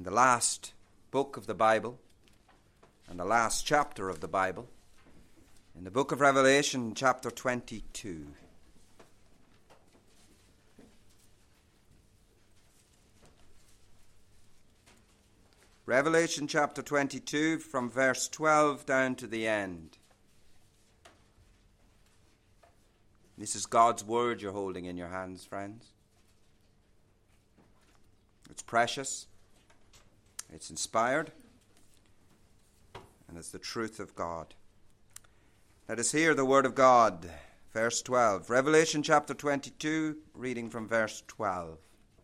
in the last book of the Bible and the last chapter of the Bible, in the book of Revelation, chapter 22. Revelation chapter 22, from verse 12 down to the end. This is God's word you're holding in your hands, friends. It's precious, it's inspired, and it's the truth of God. Let us hear the word of God. Verse 12. Revelation chapter 22, reading from verse 12.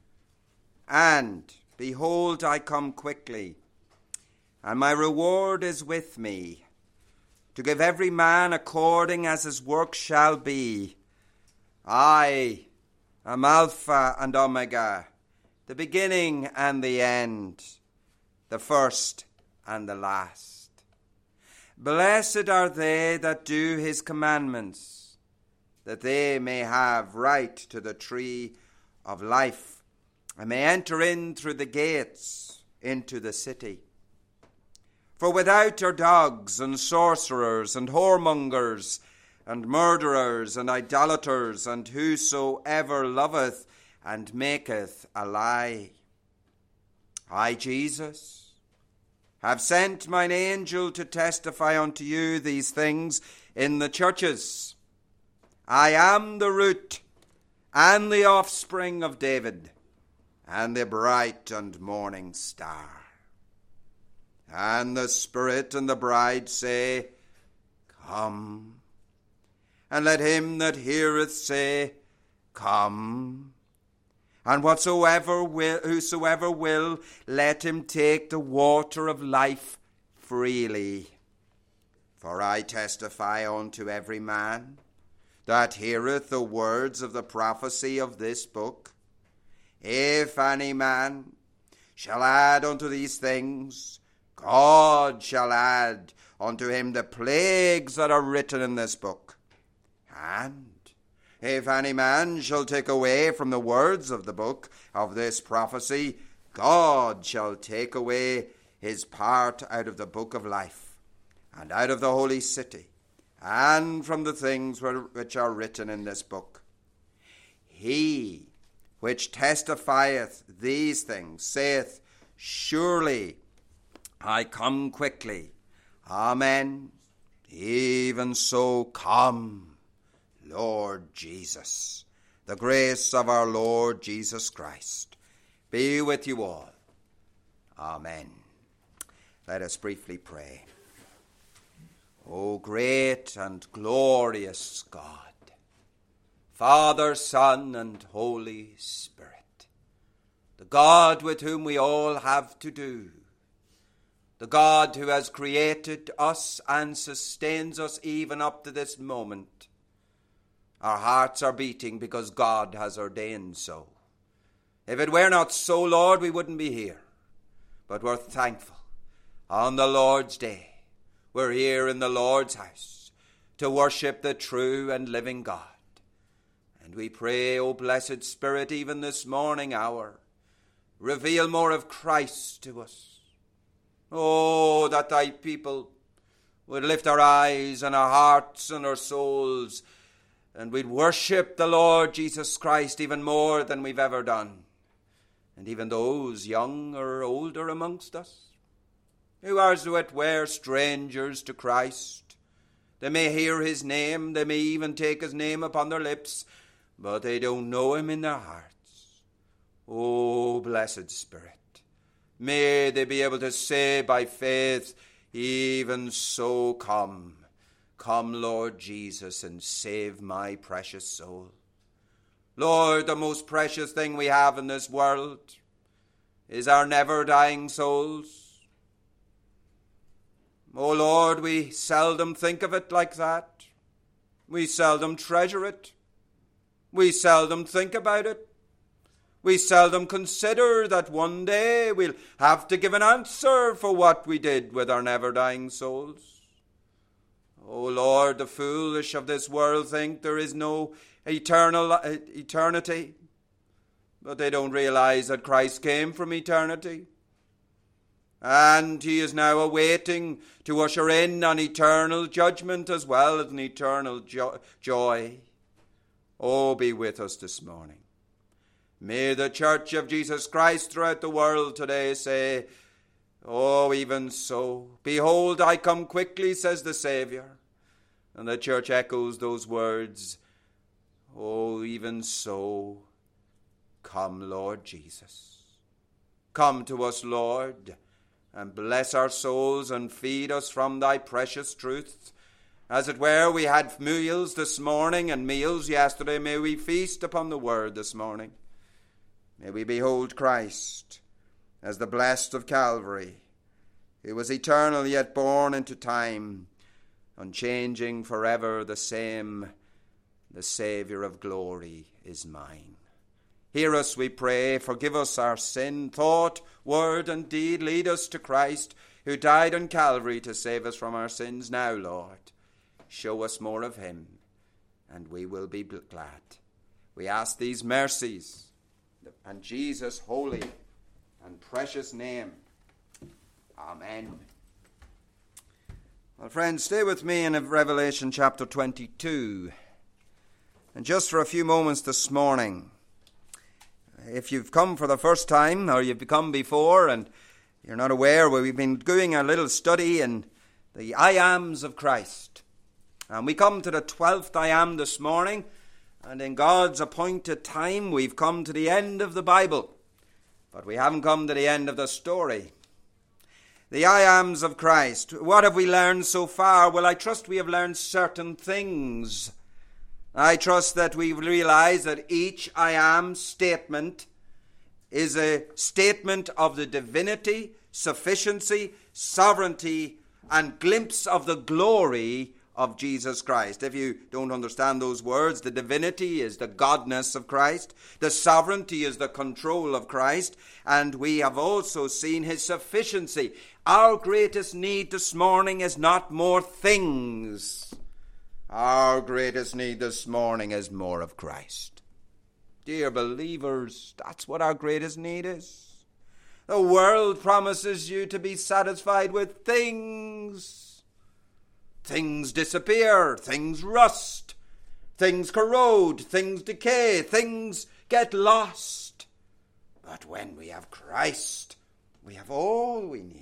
And behold, I come quickly, and my reward is with me, to give every man according as his work shall be. I am Alpha and Omega, the beginning and the end, the first and the last. Blessed are they that do his commandments, that they may have right to the tree of life, and may enter in through the gates into the city. For without are dogs and sorcerers and whoremongers and murderers and idolaters and whosoever loveth and maketh a lie. I, Jesus, have sent mine angel to testify unto you these things in the churches. I am the root and the offspring of David, and the bright and morning star. And the Spirit and the bride say, Come. And let him that heareth say, Come. And whosoever will, let him take the water of life freely. For I testify unto every man that heareth the words of the prophecy of this book, if any man shall add unto these things, God shall add unto him the plagues that are written in this book. And if any man shall take away from the words of the book of this prophecy, God shall take away his part out of the book of life, and out of the holy city, and from the things which are written in this book. He which testifieth these things saith, Surely I come quickly. Amen. Even so come, Lord Jesus. The grace of our Lord Jesus Christ be with you all. Amen. Let us briefly pray. O great and glorious God, Father, Son, and Holy Spirit, the God with whom we all have to do, the God who has created us and sustains us even up to this moment. Our hearts are beating because God has ordained so. If it were not so, Lord, we wouldn't be here. But we're thankful. On the Lord's day, we're here in the Lord's house to worship the true and living God. And we pray, O blessed Spirit, even this morning hour, reveal more of Christ to us. Oh, that thy people would lift our eyes and our hearts and our souls, and we'd worship the Lord Jesus Christ even more than we've ever done. And even those young or older amongst us, who as it were strangers to Christ, they may hear his name, they may even take his name upon their lips, but they don't know him in their hearts. Oh, blessed Spirit, may they be able to say by faith, even so come. Come, Lord Jesus, and save my precious soul. Lord, the most precious thing we have in this world is our never-dying souls. Oh, Lord, we seldom think of it like that. We seldom treasure it. We seldom think about it. We seldom consider that one day we'll have to give an answer for what we did with our never-dying souls. Oh Lord, the foolish of this world think there is no eternity, but they don't realize that Christ came from eternity. And he is now awaiting to usher in an eternal judgment as well as an eternal joy. Oh, be with us this morning. May the Church of Jesus Christ throughout the world today say, oh, even so. Behold, I come quickly, says the Saviour. And the Church echoes those words, oh, even so. Come, Lord Jesus. Come to us, Lord, and bless our souls and feed us from thy precious truth. As it were, we had meals this morning and meals yesterday. May we feast upon the word this morning. May we behold Christ as the blessed of Calvary, who was eternal yet born into time, unchanging forever the same. The Saviour of glory is mine. Hear us, we pray. Forgive us our sin, thought, word, and deed. Lead us to Christ, who died on Calvary to save us from our sins. Now, Lord, show us more of him, and we will be glad. We ask these mercies in Jesus' holy and precious name. Amen. Well, friends, stay with me in Revelation chapter 22. And just for a few moments this morning, if you've come for the first time or you've come before and you're not aware, we've been doing a little study in the I Ams of Christ. And we come to the 12th I Am this morning, and in God's appointed time we've come to the end of the Bible. But we haven't come to the end of the story. The I Ams of Christ. What have we learned so far? Well, I trust we have learned certain things. I trust that we realize that each I Am statement is a statement of the divinity, sufficiency, sovereignty, and glimpse of the glory of Jesus Christ. If you don't understand those words, the divinity is the godness of Christ, the sovereignty is the control of Christ, and we have also seen his sufficiency. Our greatest need this morning is not more things. Our greatest need this morning is more of Christ. Dear believers, that's what our greatest need is. The world promises you to be satisfied with things. Things disappear, things rust, things corrode, things decay, things get lost. But when we have Christ, we have all we need.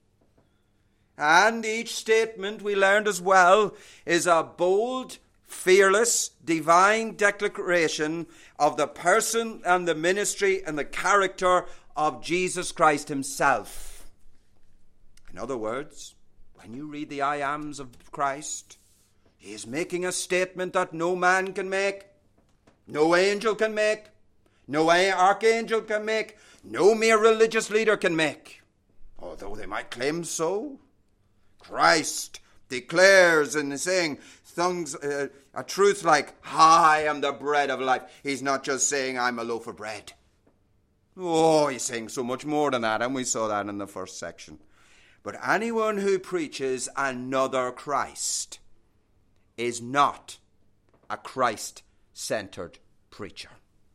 And each statement, we learned as well, is a bold, fearless, divine declaration of the person and the ministry and the character of Jesus Christ himself. In other words, when you read the I Ams of Christ, he is making a statement that no man can make, no angel can make, no archangel can make, no mere religious leader can make, although they might claim so. Christ declares in saying things, a truth like, I am the bread of life. He's not just saying, I'm a loaf of bread. Oh, he's saying so much more than that, and we saw that in the first section. But anyone who preaches another Christ is not a Christ-centered preacher.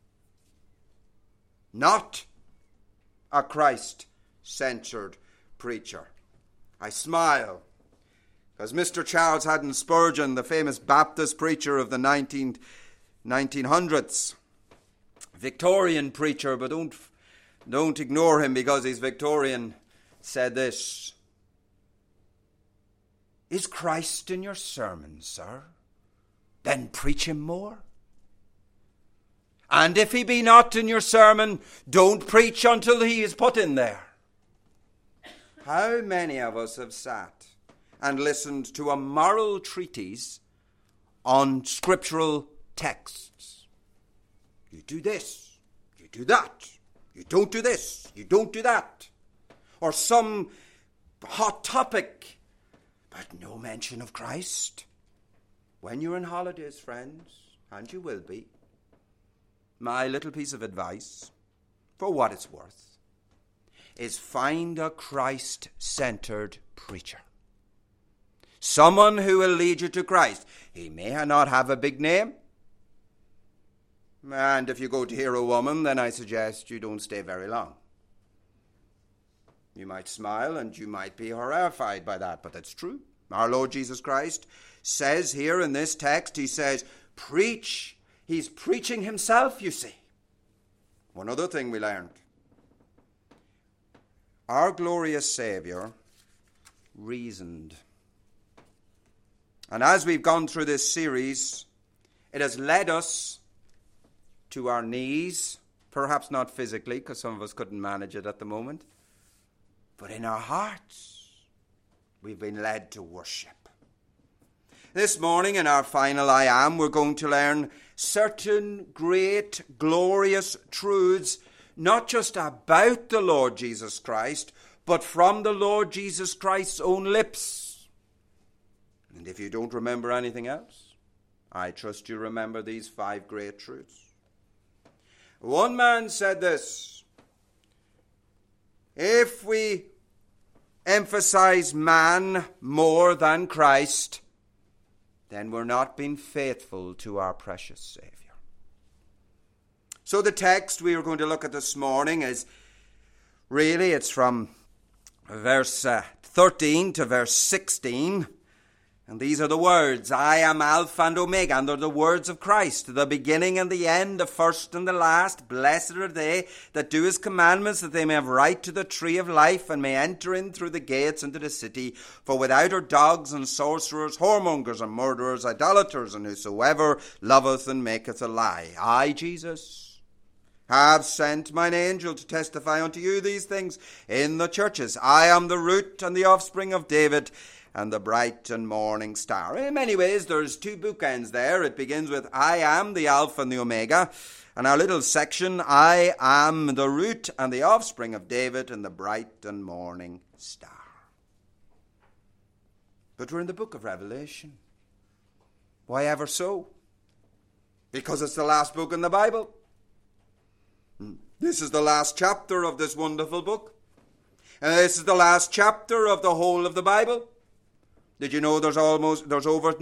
Not a Christ-centered preacher. I smile because Mr. Charles Haddon Spurgeon, the famous Baptist preacher of the 1900s, Victorian preacher, but don't ignore him because he's Victorian, said this: Is Christ in your sermon, sir? Then preach him more. And if he be not in your sermon, don't preach until he is put in there. How many of us have sat and listened to a moral treatise on scriptural texts? You do this, you do that, you don't do this, you don't do that. Or some hot topic, but no mention of Christ. When you're on holidays, friends, and you will be, my little piece of advice, for what it's worth, is find a Christ-centered preacher. Someone who will lead you to Christ. He may not have a big name. And if you go to hear a woman, then I suggest you don't stay very long. You might smile and you might be horrified by that, but that's true. Our Lord Jesus Christ says here in this text, he says, preach. He's preaching himself, you see. One other thing we learned. Our glorious Saviour reasoned. And as we've gone through this series, it has led us to our knees, perhaps not physically, because some of us couldn't manage it at the moment, but in our hearts, we've been led to worship. This morning in our final I Am, we're going to learn certain great, glorious truths, not just about the Lord Jesus Christ, but from the Lord Jesus Christ's own lips. And if you don't remember anything else, I trust you remember these 5 great truths. One man said this: if we emphasize man more than Christ, then we're not being faithful to our precious Saviour. So the text we are going to look at this morning is really, it's from verse 13 to verse 16. And these are the words, I am Alpha and Omega, and they're the words of Christ, the beginning and the end, the first and the last. Blessed are they that do his commandments, that they may have right to the tree of life, and may enter in through the gates into the city. For without are dogs and sorcerers, whoremongers and murderers, idolaters, and whosoever loveth and maketh a lie. I, Jesus, have sent mine angel to testify unto you these things in the churches. I am the root and the offspring of David, and the bright and morning star. In many ways, there's 2 bookends there. It begins with, I am the Alpha and the Omega. And our little section, I am the root and the offspring of David and the bright and morning star. But we're in the book of Revelation. Why ever so? Because it's the last book in the Bible. This is the last chapter of this wonderful book. And this is the last chapter of the whole of the Bible. Did you know there's over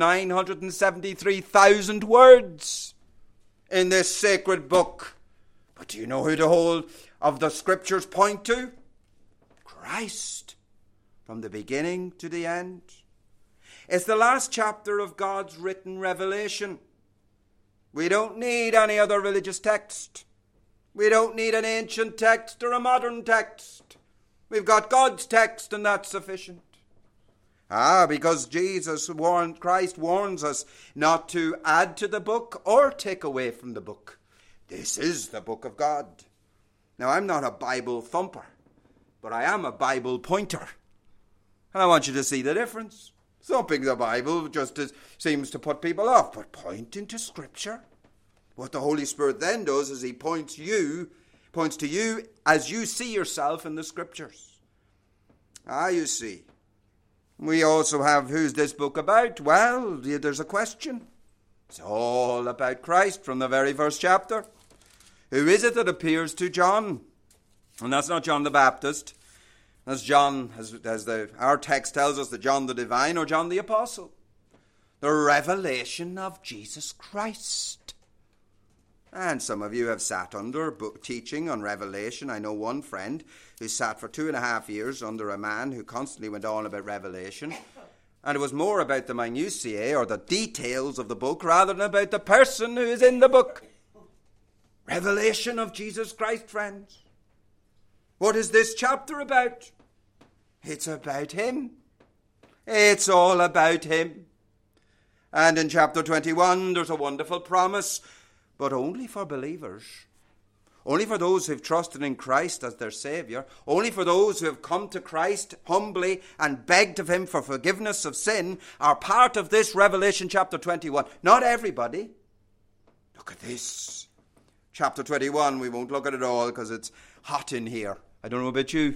973,000 words in this sacred book? But do you know who the whole of the scriptures point to? Christ, from the beginning to the end. It's the last chapter of God's written revelation. We don't need any other religious text. We don't need an ancient text or a modern text. We've got God's text, and that's sufficient. Because Christ warns us not to add to the book or take away from the book. This is the book of God. Now, I'm not a Bible thumper, but I am a Bible pointer. And I want you to see the difference. Thumping the Bible just seems to put people off, but pointing to Scripture. What the Holy Spirit then does is he points to you as you see yourself in the Scriptures. You see. We also have, who's this book about? Well, there's a question. It's all about Christ from the very first chapter. Who is it that appears to John? And that's not John the Baptist. That's John, our text tells us, that John the Divine or John the Apostle. The revelation of Jesus Christ. And some of you have sat under book teaching on Revelation. I know one friend who sat for 2.5 years under a man who constantly went on about Revelation. And it was more about the minutiae or the details of the book rather than about the person who is in the book. Revelation of Jesus Christ, friends. What is this chapter about? It's about him. It's all about him. And in chapter 21, there's a wonderful promise, but only for believers. Only for those who have trusted in Christ as their Saviour. Only for those who have come to Christ humbly and begged of him for forgiveness of sin are part of this Revelation chapter 21. Not everybody. Look at this. Chapter 21, we won't look at it all because it's hot in here. I don't know about you.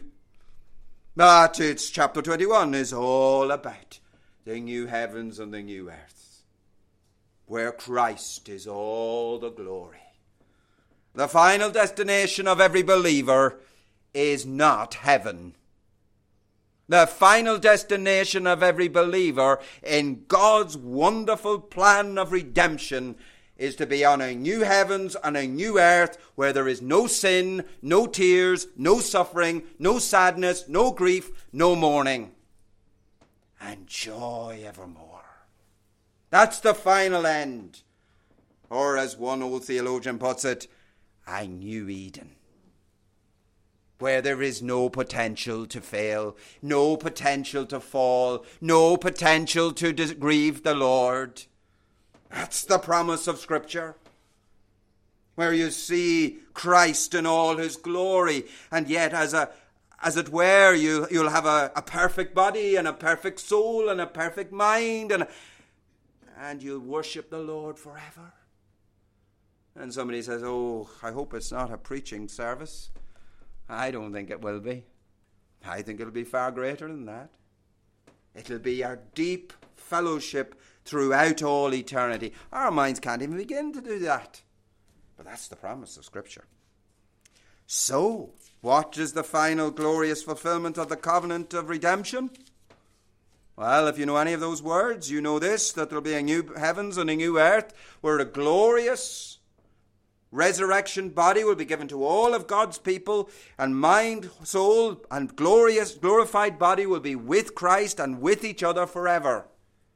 But it's chapter 21 is all about the new heavens and the new earth, where Christ is all the glory. The final destination of every believer is not heaven. The final destination of every believer in God's wonderful plan of redemption is to be on a new heavens and a new earth where there is no sin, no tears, no suffering, no sadness, no grief, no mourning, and joy evermore. That's the final end. Or as one old theologian puts it, a new Eden, where there is no potential to fail, no potential to fall, no potential to grieve the Lord. That's the promise of Scripture, where you see Christ in all his glory, and yet as it were, you'll have a perfect body and a perfect soul and a perfect mind, and you'll worship the Lord forever. And somebody says, oh, I hope it's not a preaching service. I don't think it will be. I think it'll be far greater than that. It'll be our deep fellowship throughout all eternity. Our minds can't even begin to do that. But that's the promise of Scripture. So, what is the final glorious fulfillment of the covenant of redemption? Well, if you know any of those words, you know this, that there'll be a new heavens and a new earth, where a glorious resurrection body will be given to all of God's people, and mind, soul, and glorified body will be with Christ and with each other forever.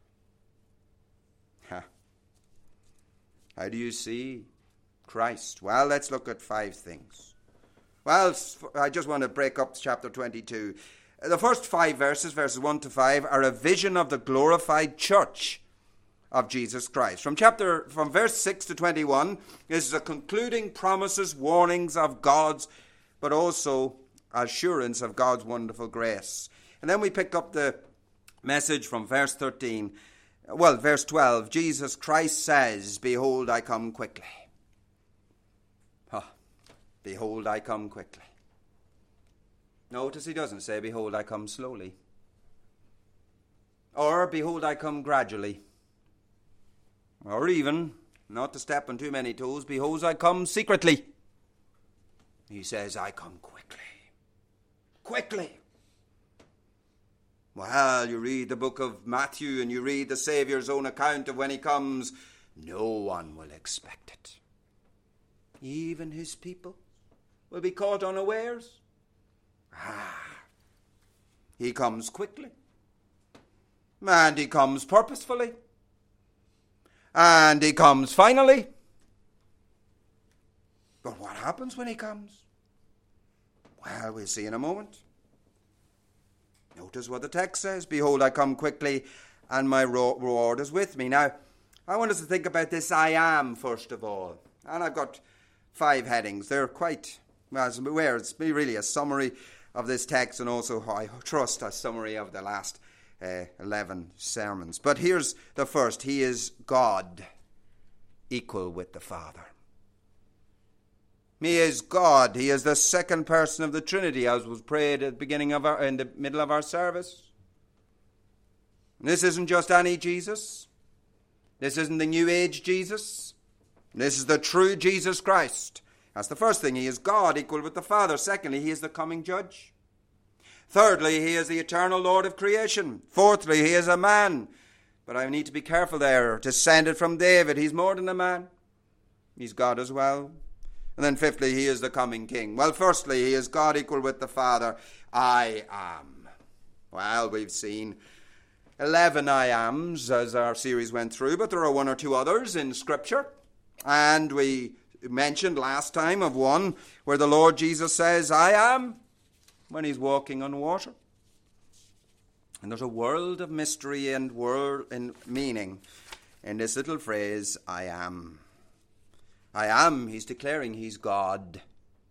How do you see Christ? Well, let's look at 5 things. Well, I just want to break up chapter 22. The first 5 verses, verses 1 to 5, are a vision of the glorified church of Jesus Christ. From verse 6 to 21 is the concluding promises, warnings of God's, but also assurance of God's wonderful grace. And then we pick up the message from verse 13. Well, verse 12, Jesus Christ says, behold, I come quickly. Behold, I come quickly. Notice he doesn't say, behold, I come slowly. Or, behold, I come gradually. Or even, not to step on too many toes, behold, I come secretly. He says, I come quickly. Quickly. Well, you read the book of Matthew and you read the Saviour's own account of when he comes, no one will expect it. Even his people will be caught unawares. He comes quickly. And he comes purposefully. And he comes finally. But what happens when he comes? Well, we'll see in a moment. Notice what the text says. Behold, I come quickly, and my reward is with me. Now, I want us to think about this I am, first of all. And I've got 5 headings. They're quite, well, as I'm aware, it's really a summary of this text, and also, I trust, a summary of the last 11 sermons. But here's the first. He is God, equal with the Father. He is God. He is the second person of the Trinity, as was prayed at the beginning of in the middle of our service. This isn't just any Jesus. This isn't the New Age Jesus. This is the true Jesus Christ. That's the first thing. He is God, equal with the Father. Secondly, he is the coming judge. Thirdly, he is the eternal Lord of creation. Fourthly, he is a man. But I need to be careful there. Descended from David. He's more than a man. He's God as well. And then fifthly, he is the coming king. Well, firstly, he is God equal with the Father. I am. Well, we've seen 11 I ams as our series went through, but there are 1 or 2 others in Scripture. And we mentioned last time of one where the Lord Jesus says, I am, when he's walking on water. And there's a world of mystery and world in meaning in this little phrase, I am. I am, he's declaring he's God.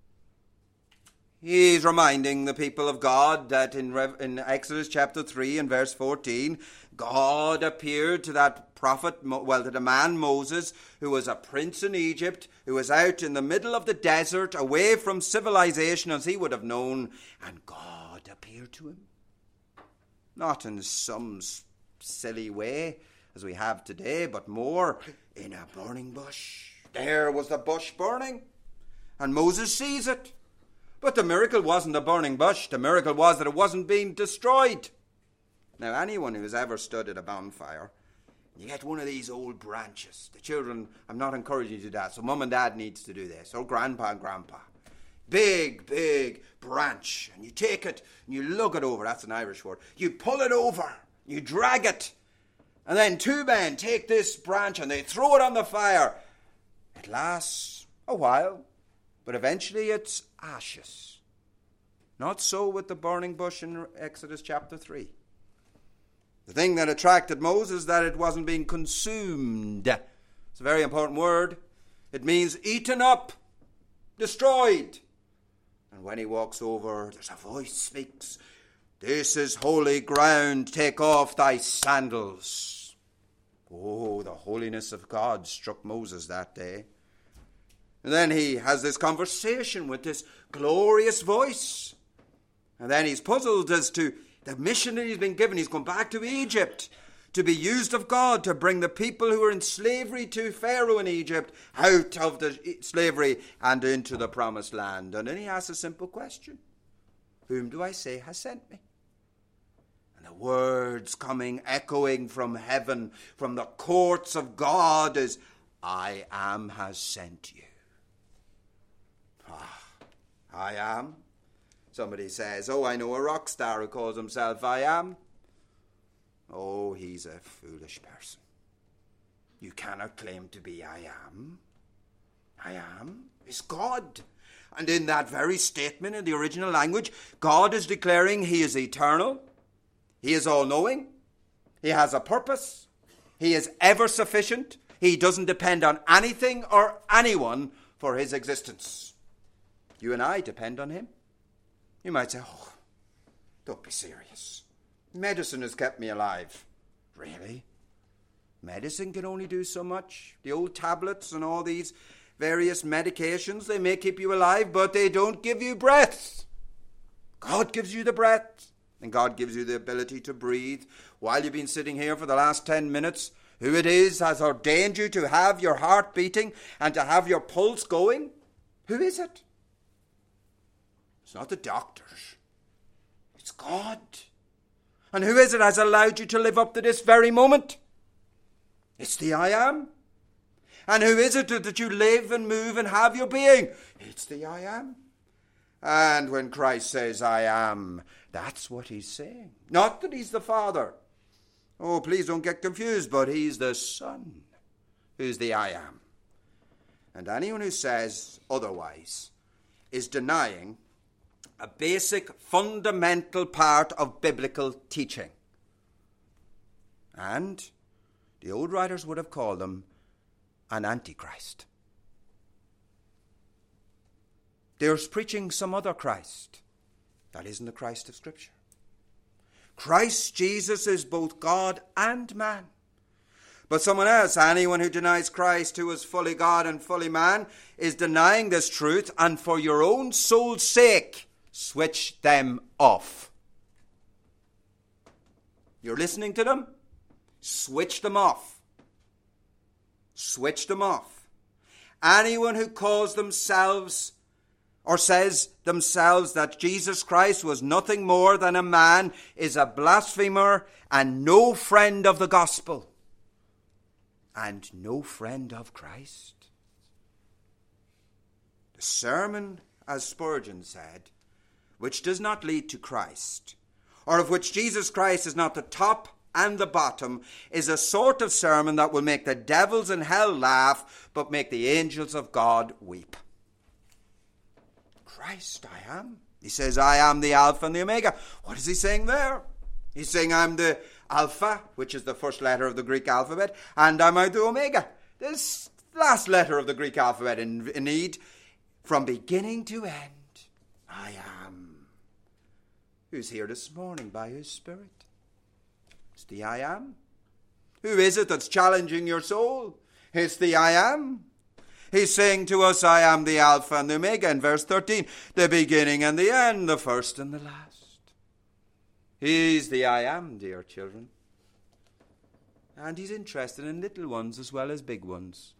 He's reminding the people of God that in Exodus chapter 3 and verse 14, God appeared to that prophet, to the man Moses, who was a prince in Egypt, who was out in the middle of the desert, away from civilization as he would have known, and God appeared to him. Not in some silly way as we have today, but more in a burning bush. There was the bush burning, and Moses sees it. But the miracle wasn't a burning bush. The miracle was that it wasn't being destroyed. Now, anyone who has ever stood at a bonfire You get one of these old branches. The children, I'm not encouraging you to do that, so mum and dad needs to do this, or grandpa and grandpa. Big, big branch. And you take it and you lug it over. That's an Irish word. You pull it over. You drag it. And then two men take this branch and they throw it on the fire. It lasts a while, but eventually it's ashes. Not so with the burning bush in Exodus chapter 3. The thing that attracted Moses, that it wasn't being consumed. It's a very important word. It means eaten up, destroyed. And when he walks over, there's a voice speaks. This is holy ground, take off thy sandals. Oh, the holiness of God struck Moses that day. And then he has this conversation with this glorious voice. And then he's puzzled as to the mission that he's been given. He's gone back to Egypt to be used of God to bring the people who were in slavery to Pharaoh in Egypt out of the slavery and into the promised land. And then he asks a simple question. Whom do I say has sent me? And the words coming, echoing from heaven, from the courts of God is, I am has sent you. I am. Somebody says, oh, I know a rock star who calls himself I am. Oh, he's a foolish person. You cannot claim to be I am. I am is God. And in that very statement in the original language, God is declaring he is eternal. He is all-knowing. He has a purpose. He is ever sufficient. He doesn't depend on anything or anyone for his existence. You and I depend on him. You might say, oh, don't be serious. Medicine has kept me alive. Really? Medicine can only do so much. The old tablets and all these various medications, they may keep you alive, but they don't give you breath. God gives you the breath, and God gives you the ability to breathe. While you've been sitting here for the last 10 minutes, who it is has ordained you to have your heart beating and to have your pulse going? Who is it? It's not the doctors. It's God. And who is it has allowed you to live up to this very moment? It's the I am. And who is it that you live and move and have your being? It's the I am. And when Christ says I am, that's what he's saying. Not that he's the Father. Oh, please don't get confused, but he's the Son who's the I am. And anyone who says otherwise is denying a basic, fundamental part of biblical teaching. And the old writers would have called him an antichrist. They're preaching some other Christ. That isn't the Christ of Scripture. Christ Jesus is both God and man. But someone else, anyone who denies Christ, who is fully God and fully man, is denying this truth, and for your own soul's sake, switch them off. You're listening to them? Switch them off. Switch them off. Anyone who calls themselves or says themselves that Jesus Christ was nothing more than a man is a blasphemer and no friend of the gospel and no friend of Christ. The sermon, as Spurgeon said, which does not lead to Christ, or of which Jesus Christ is not the top and the bottom, is a sort of sermon that will make the devils in hell laugh, but make the angels of God weep. Christ, I am. He says, I am the Alpha and the Omega. What is he saying there? He's saying, I'm the Alpha, which is the first letter of the Greek alphabet, and I'm the Omega, this last letter of the Greek alphabet. Indeed, from beginning to end, I am. Who's here this morning by his Spirit? It's the I am. Who is it that's challenging your soul? It's the I am. He's saying to us, I am the Alpha and the Omega in verse 13, the beginning and the end, the first and the last. He's the I am, dear children. And he's interested in little ones as well as big ones.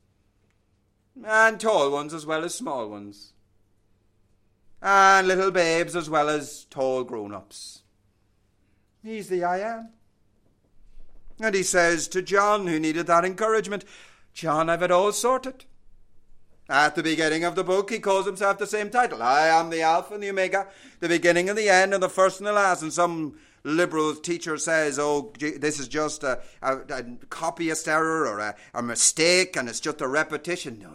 And tall ones as well as small ones. And little babes as well as tall grown-ups. He's the I am. And he says to John, who needed that encouragement, John, I've it all sorted. At the beginning of the book, he calls himself the same title. I am the Alpha and the Omega, the beginning and the end, and the first and the last. And some liberal teacher says, oh, this is just a copyist error or a mistake, and it's just a repetition. No.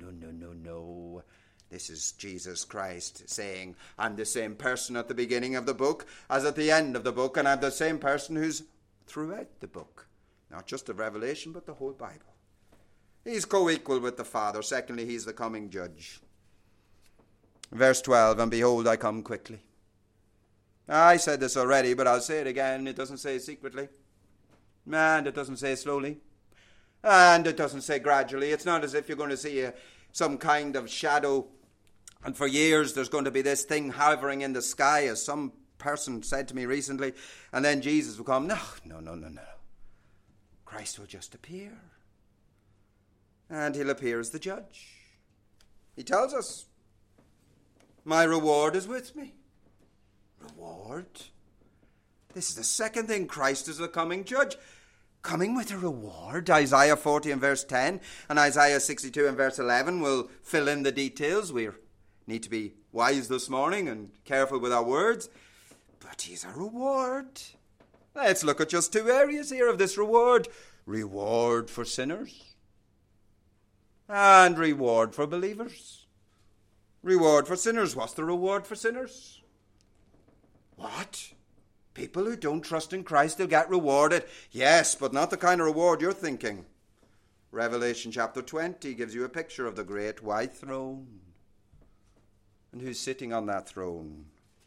This is Jesus Christ saying, I'm the same person at the beginning of the book as at the end of the book, and I'm the same person who's throughout the book. Not just the Revelation, but the whole Bible. He's co-equal with the Father. Secondly, he's the coming judge. Verse 12, and behold, I come quickly. I said this already, but I'll say it again. It doesn't say secretly. And it doesn't say slowly. And it doesn't say gradually. It's not as if you're going to see some kind of shadow, and for years there's going to be this thing hovering in the sky, as some person said to me recently, and then Jesus will come. No. Christ will just appear. And he'll appear as the judge. He tells us, my reward is with me. Reward? This is the second thing. Christ is the coming judge. Coming with a reward. Isaiah 40 and verse 10 and Isaiah 62 and verse 11 will fill in the details. We need to be wise this morning and careful with our words. But he's a reward. Let's look at just two areas here of this reward. Reward for sinners and reward for believers. Reward for sinners. What's the reward for sinners? What? People who don't trust in Christ, they'll get rewarded. Yes, but not the kind of reward you're thinking. Revelation chapter 20 gives you a picture of the great white throne. And who's sitting on that throne?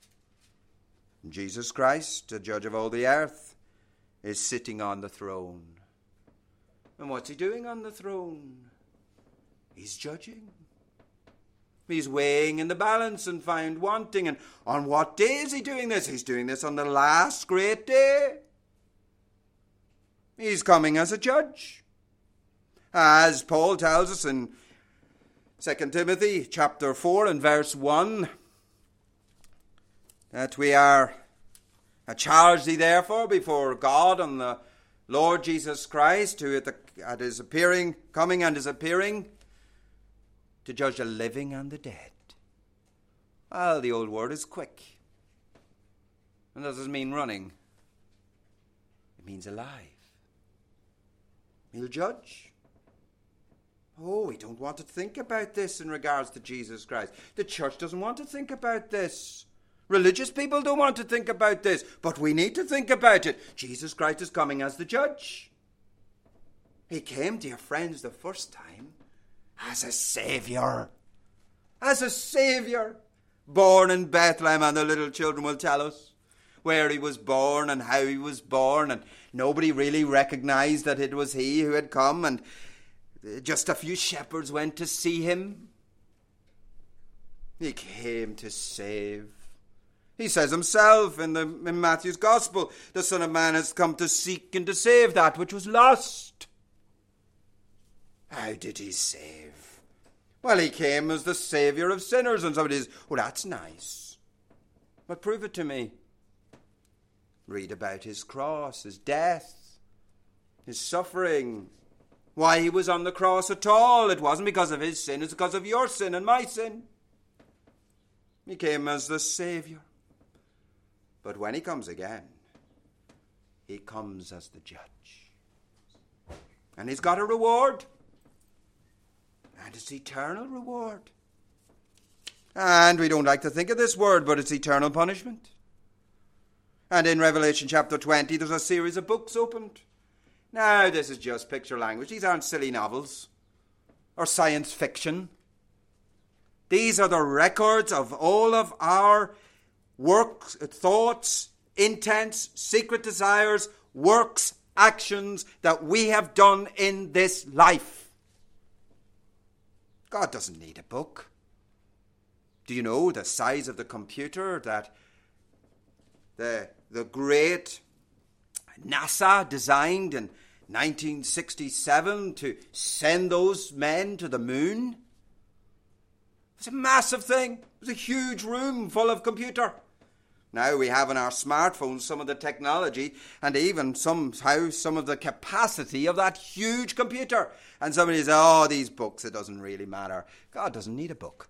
Jesus Christ, the judge of all the earth, is sitting on the throne. And what's he doing on the throne? He's judging. He's weighing in the balance and found wanting. And on what day is he doing this? He's doing this on the last great day. He's coming as a judge. As Paul tells us in 2 Timothy chapter 4 and verse 1, that we are charged thee therefore before God and the Lord Jesus Christ, who at his appearing, coming and his appearing, to judge the living and the dead. Well, the old word is quick. And that doesn't mean running. It means alive. He'll judge. Oh, we don't want to think about this in regards to Jesus Christ. The church doesn't want to think about this. Religious people don't want to think about this. But we need to think about it. Jesus Christ is coming as the judge. He came, dear friends, the first time as a Saviour. As a Saviour. Born in Bethlehem, and the little children will tell us where he was born and how he was born, and nobody really recognized that it was he who had come, and just a few shepherds went to see him. He came to save. He says himself in Matthew's Gospel, the Son of Man has come to seek and to save that which was lost. How did he save? Well, he came as the Saviour of sinners, and somebody says, oh, that's nice. But prove it to me. Read about his cross, his death, his suffering, why he was on the cross at all. It wasn't because of his sin, it's because of your sin and my sin. He came as the Saviour. But when he comes again, he comes as the judge. And he's got a reward. And it's eternal reward. And we don't like to think of this word, but it's eternal punishment. And in Revelation chapter 20, there's a series of books opened. Now, this is just picture language. These aren't silly novels or science fiction. These are the records of all of our works, thoughts, intents, secret desires, works, actions that we have done in this life. God doesn't need a book. Do you know the size of the computer that the great NASA designed in 1967 to send those men to the moon? It's a massive thing. It was a huge room full of computer. Now we have in our smartphones some of the technology and even somehow some of the capacity of that huge computer. And somebody says, oh, these books, it doesn't really matter. God doesn't need a book.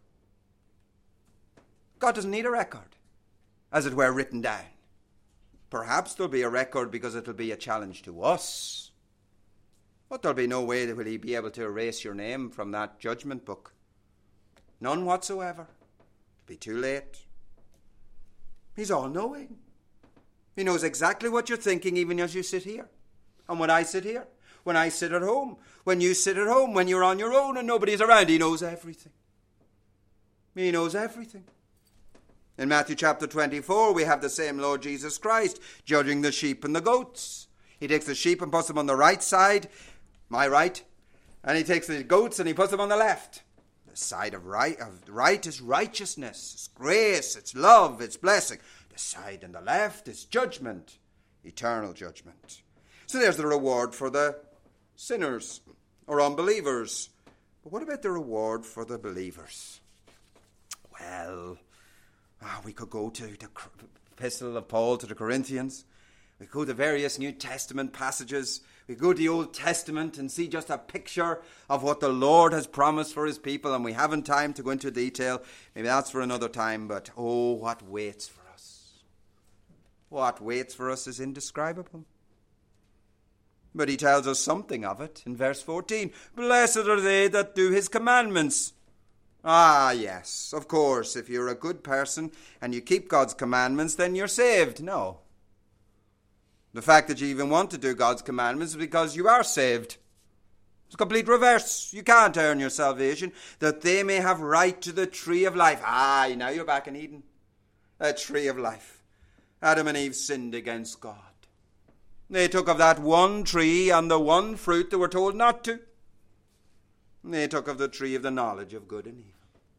God doesn't need a record, as it were, written down. Perhaps there'll be a record because it'll be a challenge to us. But there'll be no way that will he be able to erase your name from that judgment book. None whatsoever. It'll be too late. He's all-knowing. He knows exactly what you're thinking even as you sit here. And when I sit here, when I sit at home, when you sit at home, when you're on your own and nobody's around, he knows everything. He knows everything. In Matthew chapter 24, we have the same Lord Jesus Christ judging the sheep and the goats. He takes the sheep and puts them on the right side, my right, and he takes the goats and he puts them on the left. The side of right is righteousness, it's grace, it's love, it's blessing. The side on the left is judgment, eternal judgment. So there's the reward for the sinners or unbelievers. But what about the reward for the believers? Well, we could go to the epistle of Paul to the Corinthians. We could go to various New Testament passages. We go to the Old Testament and see just a picture of what the Lord has promised for his people, and we haven't time to go into detail. Maybe that's for another time, but oh, what waits for us. What waits for us is indescribable. But he tells us something of it in verse 14. Blessed are they that do his commandments. Ah, yes, of course, if you're a good person and you keep God's commandments, then you're saved. No. The fact that you even want to do God's commandments is because you are saved. It's a complete reverse. You can't earn your salvation, that they may have right to the tree of life. Ah, now you're back in Eden. A tree of life. Adam and Eve sinned against God. They took of that one tree and the one fruit they were told not to. They took of the tree of the knowledge of good and evil.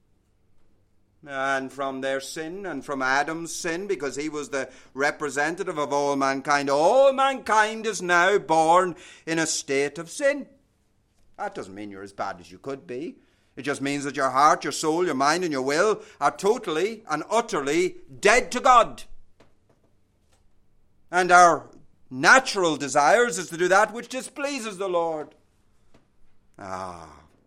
And from their sin and from Adam's sin, because he was the representative of all mankind is now born in a state of sin. That doesn't mean you're as bad as you could be. It just means that your heart, your soul, your mind and your will are totally and utterly dead to God. And our natural desires is to do that which displeases the Lord. And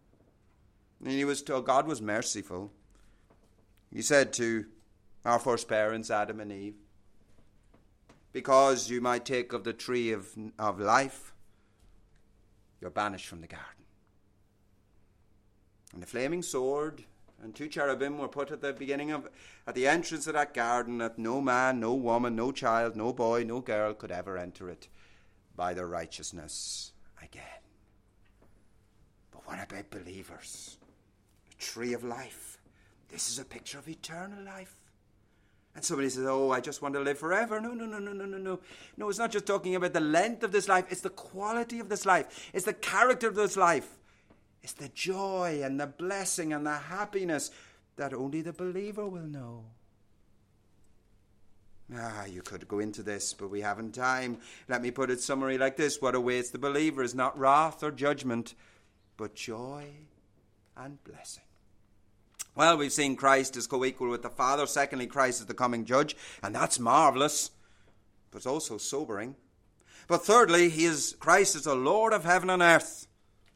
God was merciful. He said to our first parents, Adam and Eve, because you might take of the tree of life, you're banished from the garden. And the flaming sword and two cherubim were put at the entrance of that garden, that no man, no woman, no child, no boy, no girl could ever enter it by their righteousness again. But what about believers? The tree of life. This is a picture of eternal life. And somebody says, oh, I just want to live forever. No. No, it's not just talking about the length of this life. It's the quality of this life. It's the character of this life. It's the joy and the blessing and the happiness that only the believer will know. You could go into this, but we haven't time. Let me put it summary like this. What awaits the believer is not wrath or judgment, but joy and blessing. Well, we've seen Christ is co-equal with the Father. Secondly, Christ is the coming judge, and that's marvelous, but it's also sobering. But thirdly, Christ is the Lord of heaven and earth.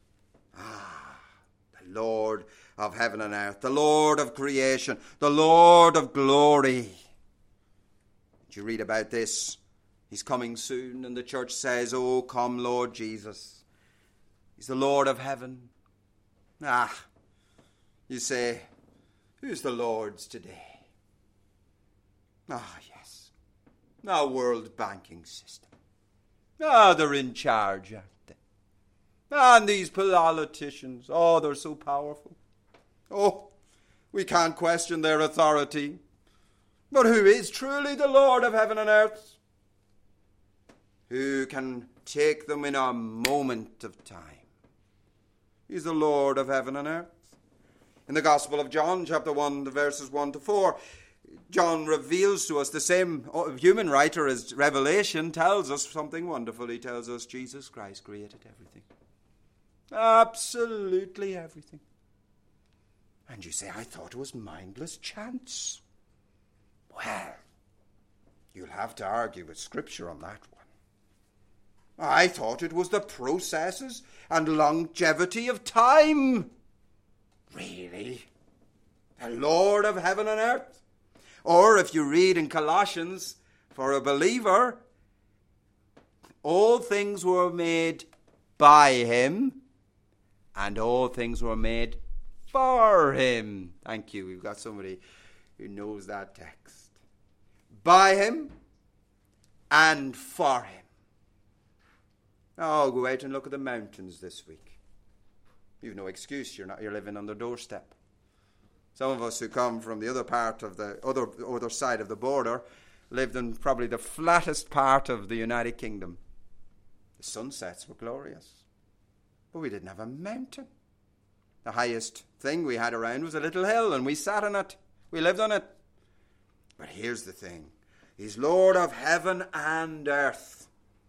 The Lord of heaven and earth, the Lord of creation, the Lord of glory. Did you read about this? He's coming soon, and the church says, oh, come, Lord Jesus. He's the Lord of heaven. You say, who's the Lord's today? Yes. Our world banking system. They're in charge, aren't they? And these politicians, they're so powerful. We can't question their authority. But who is truly the Lord of heaven and earth? Who can take them in a moment of time? He's the Lord of heaven and earth. In the Gospel of John, chapter 1, verses 1 to 4, John reveals to us, the same human writer as Revelation tells us something wonderful. He tells us Jesus Christ created everything. Absolutely everything. And you say, I thought it was mindless chance. Well, You'll have to argue with Scripture on that one. I thought it was the processes and longevity of time. Really? The Lord of heaven and earth? Or if you read in Colossians, for a believer, all things were made by him, and all things were made for him. Thank you. We've got somebody who knows that text. By him and for him. Oh, go out and look at the mountains this week. You've no excuse. You're living on their doorstep. Some of us who come from the other part of the other side of the border lived in probably the flattest part of the United Kingdom. The sunsets were glorious. But we didn't have a mountain. The highest thing we had around was a little hill, and we sat on it. We lived on it. But here's the thing. He's Lord of heaven and earth.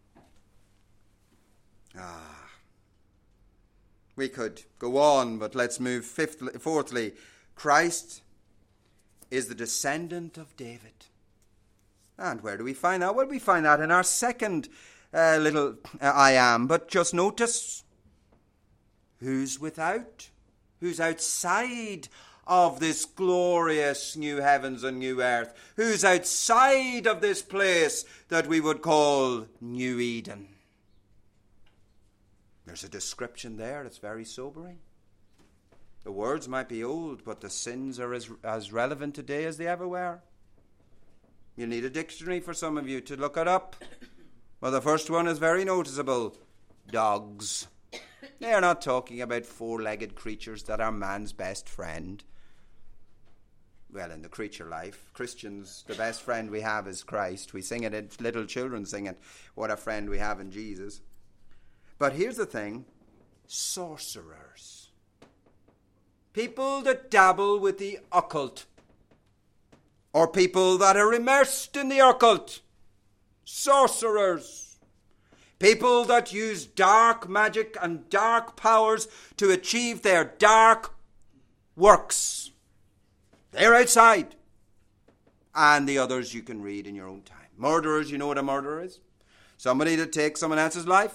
We could go on, but let's move fourthly. Christ is the descendant of David. And where do we find that? Well, we find that in our second little I am. But just notice, who's without? Who's outside of this glorious new heavens and new earth? Who's outside of this place that we would call New Eden? There's a description there that's very sobering. The words might be old, but the sins are as relevant today as they ever were. You need a dictionary for some of you to look it up. Well, the first one is very noticeable. Dogs. They are not talking about four-legged creatures that are man's best friend. Well, in the creature life, Christians, the best friend we have is Christ. We sing it, little children sing it, what a friend we have in Jesus. But here's the thing, sorcerers. People that dabble with the occult. Or people that are immersed in the occult. Sorcerers. People that use dark magic and dark powers to achieve their dark works. They're outside. And the others you can read in your own time. Murderers, you know what a murderer is? Somebody that takes someone else's life.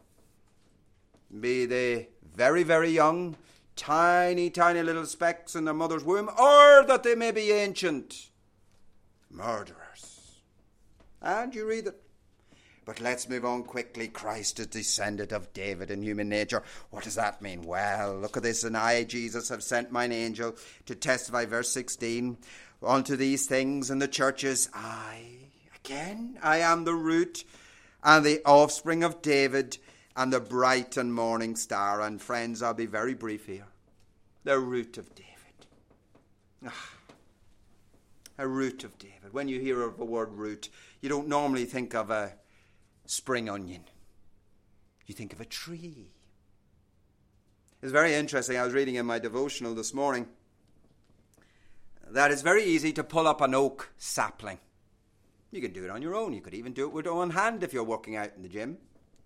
Be they very, very young, tiny, tiny little specks in their mother's womb, or that they may be ancient. Murderers. And you read it. But let's move on quickly. Christ is descendant of David in human nature. What does that mean? Well, look at this. And I, Jesus, have sent mine angel to testify, verse 16, unto these things in the churches. I am the root and the offspring of David and the bright and morning star. And friends, I'll be very brief here. The root of David. A root of David. When you hear of the word root, you don't normally think of a spring onion. You think of a tree. It's very interesting. I was reading in my devotional this morning that it's very easy to pull up an oak sapling. You can do it on your own. You could even do it with one hand if you're working out in the gym.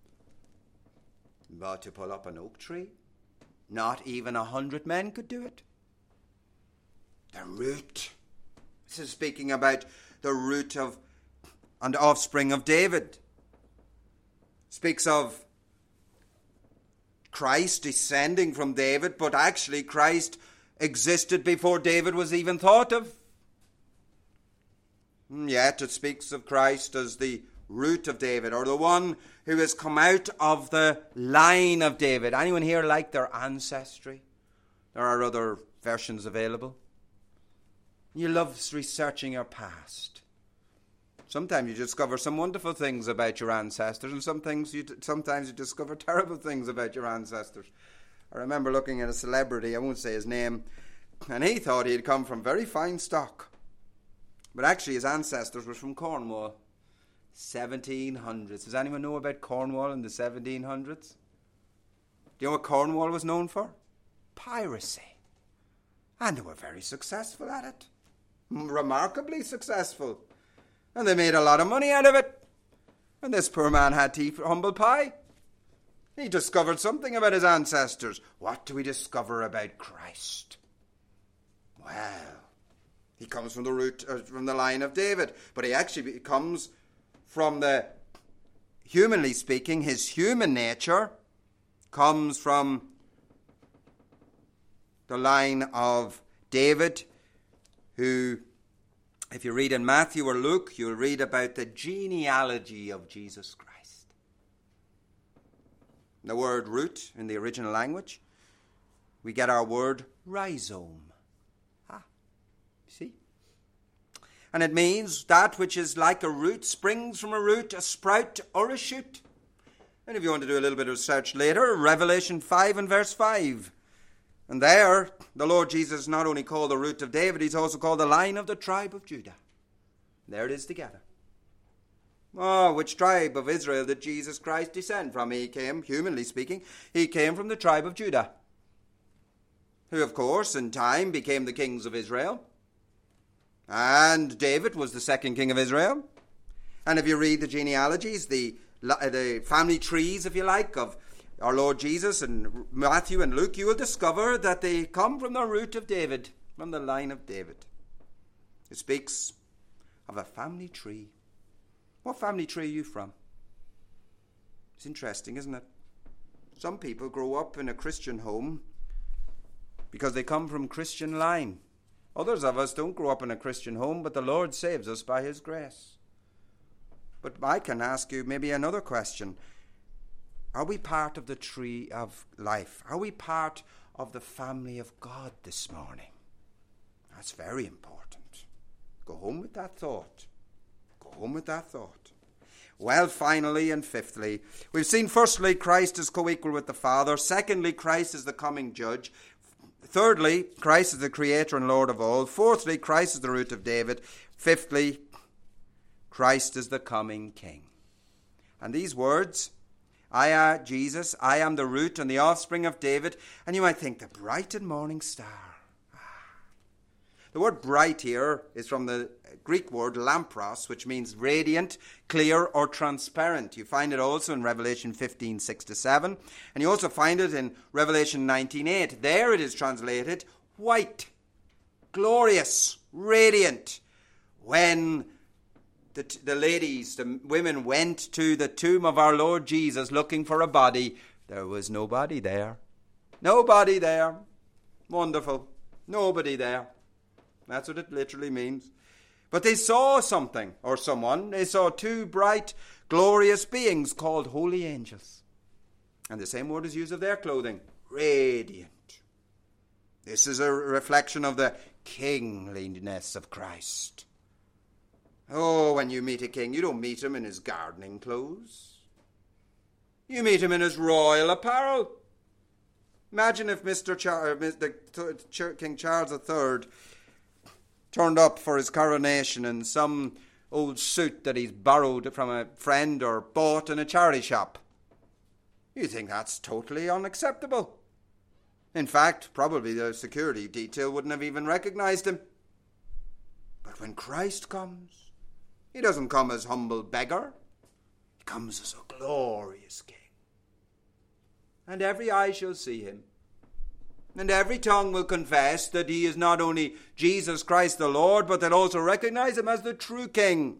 But to pull up an oak tree, not even 100 men could do it. The root. This is speaking about the root of and offspring of David. Speaks of Christ descending from David, but actually Christ existed before David was even thought of. Yet it speaks of Christ as the root of David, or the one who has come out of the line of David. Anyone here like their ancestry? There are other versions available. You love researching your past. Sometimes you discover some wonderful things about your ancestors, and sometimes you discover terrible things about your ancestors. I remember looking at a celebrity, I won't say his name, and he thought he had come from very fine stock. But actually his ancestors were from Cornwall. 1700s. Does anyone know about Cornwall in the 1700s? Do you know what Cornwall was known for? Piracy. And they were very successful at it. Remarkably successful. And they made a lot of money out of it. And this poor man had to eat humble pie. He discovered something about his ancestors. What do we discover about Christ? Well, he comes from the root, from the line of David. But he actually comes from humanly speaking, his human nature comes from the line of David, who, if you read in Matthew or Luke, you'll read about the genealogy of Jesus Christ. The word root in the original language, we get our word rhizome. See? And it means that which is like a root, springs from a root, a sprout, or a shoot. And if you want to do a little bit of research later, Revelation 5 and verse 5. And there, the Lord Jesus is not only called the root of David, he's also called the line of the tribe of Judah. There it is together. Oh, which tribe of Israel did Jesus Christ descend from? He came, humanly speaking, he came from the tribe of Judah, who, of course, in time became the kings of Israel. And David was the second king of Israel. And if you read the genealogies, the family trees, if you like, of our Lord Jesus and Matthew and Luke, you will discover that they come from the root of David, from the line of David. It speaks of a family tree. What family tree are you from? It's interesting, isn't it? Some people grow up in a Christian home because they come from Christian line. Others of us don't grow up in a Christian home, but the Lord saves us by his grace. But I can ask you maybe another question. Are we part of the tree of life? Are we part of the family of God this morning? That's very important. Go home with that thought. Go home with that thought. Well, finally and fifthly, we've seen firstly, Christ is co-equal with the Father. Secondly, Christ is the coming judge. Thirdly, Christ is the creator and Lord of all. Fourthly, Christ is the root of David. Fifthly, Christ is the coming King. And these words, Jesus, I am the root and the offspring of David. And you might think, the bright and morning star. The word bright here is from the Greek word lampros, which means radiant, clear, or transparent. You find it also in Revelation 15, 6-7. And you also find it in Revelation 19:8. There it is translated white, glorious, radiant. When the ladies, the women went to the tomb of our Lord Jesus looking for a body, there was nobody there. Nobody there. Wonderful. Nobody there. That's what it literally means. But they saw something, or someone. They saw two bright, glorious beings called holy angels. And the same word is used of their clothing. Radiant. This is a reflection of the kingliness of Christ. Oh, when you meet a king, you don't meet him in his gardening clothes. You meet him in his royal apparel. Imagine if King Charles III turned up for his coronation in some old suit that he's borrowed from a friend or bought in a charity shop. You think that's totally unacceptable. In fact, probably the security detail wouldn't have even recognized him. But when Christ comes, he doesn't come as humble beggar. He comes as a glorious king. And every eye shall see him. And every tongue will confess that he is not only Jesus Christ the Lord, but they'll also recognize him as the true king.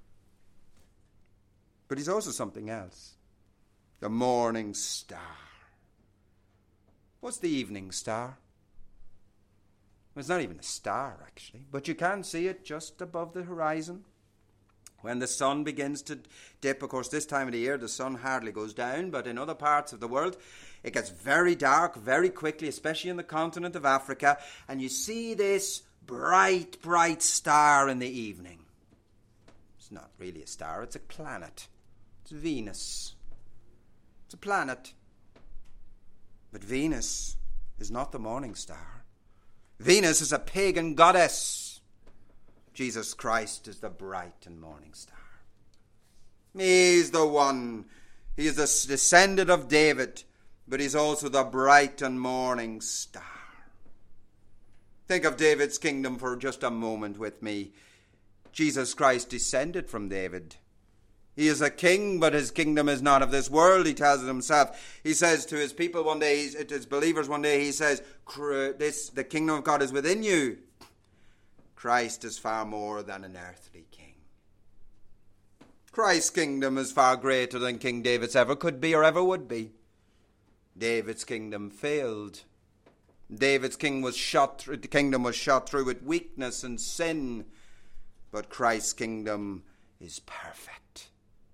But he's also something else. The morning star. What's the evening star? Well, it's not even a star, actually. But you can see it just above the horizon. When the sun begins to dip, of course, this time of the year, the sun hardly goes down, but in other parts of the world, it gets very dark very quickly, especially in the continent of Africa, and you see this bright, bright star in the evening. It's not really a star, it's a planet. It's Venus. It's a planet. But Venus is not the morning star. Venus is a pagan goddess. Jesus Christ is the bright and morning star. He's the one. He is the descendant of David, but he's also the bright and morning star. Think of David's kingdom for just a moment with me. Jesus Christ descended from David. He is a king, but his kingdom is not of this world, he tells it himself. He says to his people one day, to his believers one day, he says, the kingdom of God is within you. Christ is far more than an earthly king. Christ's kingdom is far greater than King David's ever could be or ever would be. David's kingdom failed. David's kingdom was shot through with weakness and sin. But Christ's kingdom is perfect.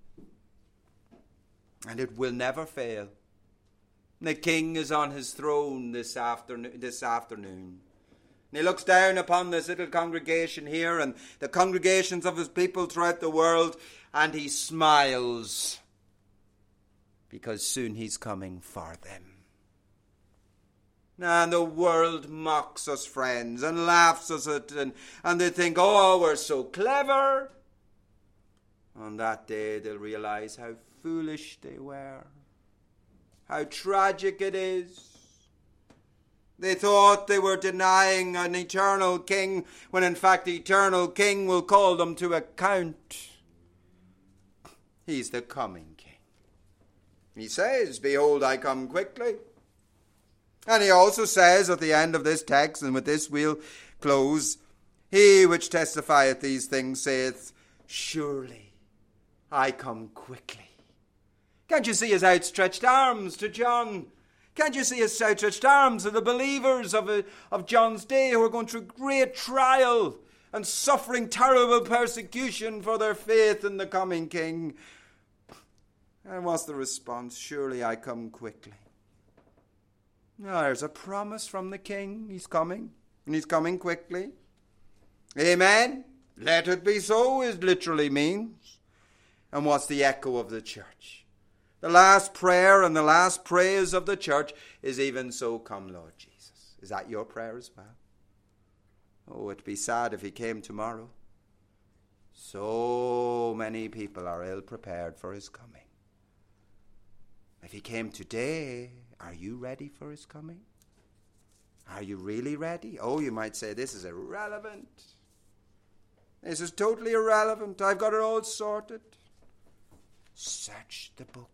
And it will never fail. The king is on his throne this afternoon. And he looks down upon this little congregation here and the congregations of his people throughout the world, and he smiles because soon he's coming for them. And the world mocks us, friends, and laughs at it, and they think, oh, we're so clever. On that day they'll realize how foolish they were, how tragic it is. They thought they were denying an eternal king, when in fact the eternal king will call them to account. He's the coming king. He says, behold, I come quickly. And he also says at the end of this text, and with this we'll close, he which testifieth these things saith, surely I come quickly. Can't you see his outstretched arms to John? Can't you see his outstretched arms to the believers of John's day who are going through great trial and suffering terrible persecution for their faith in the coming king? And what's the response? Surely I come quickly. Now, there's a promise from the king. He's coming, and he's coming quickly. Amen. Let it be so, it literally means. And what's the echo of the church? The last prayer and the last praise of the church is, even so come, Lord Jesus. Is that your prayer as well? Oh, it'd be sad if he came tomorrow. So many people are ill prepared for his coming. If he came today, are you ready for his coming? Are you really ready? Oh, you might say, this is irrelevant. This is totally irrelevant. I've got it all sorted. Search the book.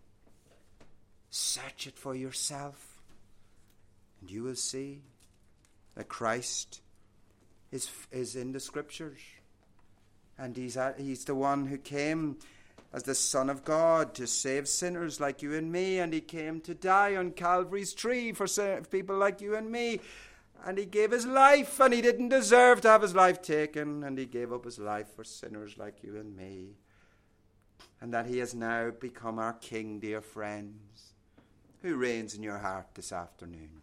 Search it for yourself. And you will see that Christ is in the Scriptures. And he's the one who came as the Son of God to save sinners like you and me. And he came to die on Calvary's tree for people like you and me. And he gave his life, and he didn't deserve to have his life taken. And he gave up his life for sinners like you and me. And that he has now become our King, dear friends. Who reigns in your heart this afternoon?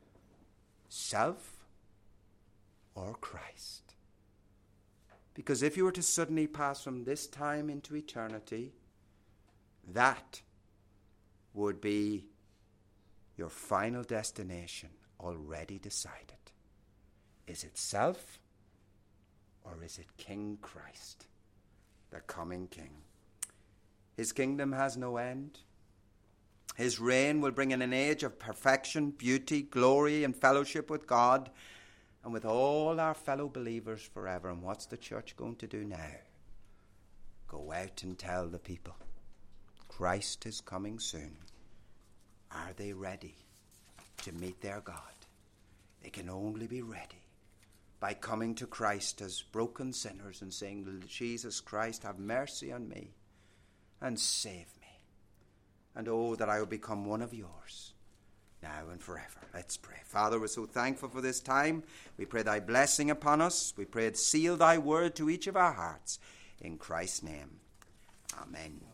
Self or Christ? Because if you were to suddenly pass from this time into eternity, that would be your final destination already decided. Is it self or is it King Christ, the coming King? His kingdom has no end. His reign will bring in an age of perfection, beauty, glory, and fellowship with God and with all our fellow believers forever. And what's the church going to do now? Go out and tell the people, Christ is coming soon. Are they ready to meet their God? They can only be ready by coming to Christ as broken sinners and saying, Jesus Christ, have mercy on me and save me. And oh, that I will become one of yours, now and forever. Let's pray. Father, we're so thankful for this time. We pray thy blessing upon us. We pray, seal thy word to each of our hearts. In Christ's name, amen.